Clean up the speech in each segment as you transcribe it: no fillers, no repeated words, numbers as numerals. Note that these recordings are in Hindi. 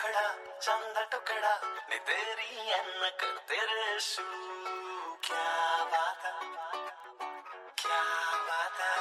बड़ा चंदा टुकड़ा नी तेरी ऐनक तेरे शू क्या बात है क्या बात है।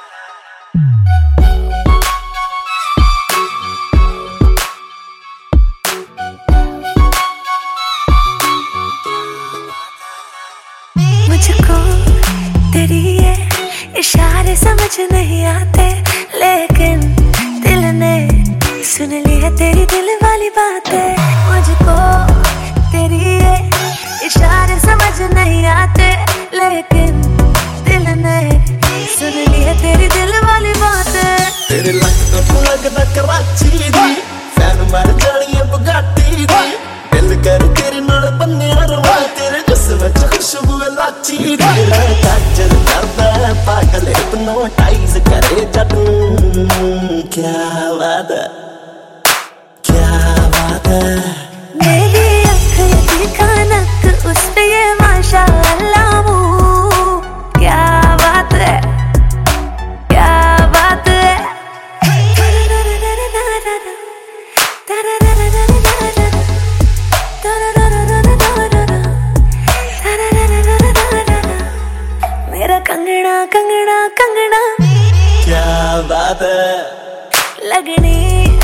मुझको तेरी ये इशारे समझ नहीं आते, लेकिन दिल ने सुन ली है तेरी दिल वाली बातें। मुझको तेरी ये इशारे समझ नहीं आते, लेकिन दिल ने सुन ली है तेरी दिल वाली बातें। तेरे लगदा तू लगदा कराची दी, फैन मर जानी है बुगाटी दी। दिल कर तेरे नाल बन्निया रवा, तेरे जिस्म विच खुशबू लाची दी। काजल करदा पागल हिप्नोटाइज करे जदू क्या बात है क्या बात है। मेरी अख दिखा नक उस पे ये माशाअल्लाह क्या बात है क्या बात है। मेरा कंगना कंगना कंगना क्या बात है। लगनी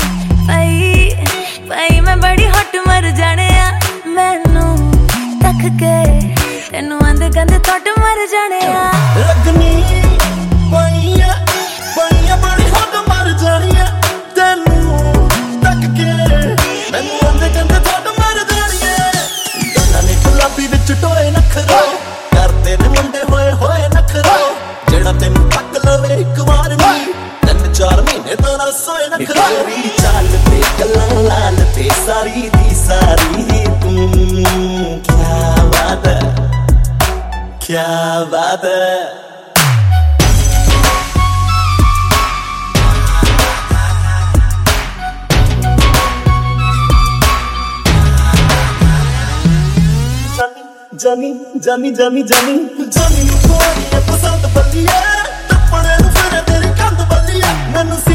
भाई मैं बड़ी हट मर जाने आ, मैनू तक के तेनू आंद गंद थोट मर जाने आ। लगनी बड़ी हट मर जानी है, तेनू तक के मैनू आंद गंद थोट मर जानी है। गन्ना ने गुलाबी विच टोए नखरो, करते ने मुंडे होए होए नखरो। जेड़ा तेनू तक लवे एक वार नहीं, 3-4 महीने तो ना सोए नखरो। तेरी चाल ते गल्लां लाल ते सारी दी सारी तू क्या बात है क्या बात है। जानी जानी जानी जानी जानी कोई पसंद बल्ली है, टप्पड़े नूं फिरे तेरी कंध बल्ली है। मैनू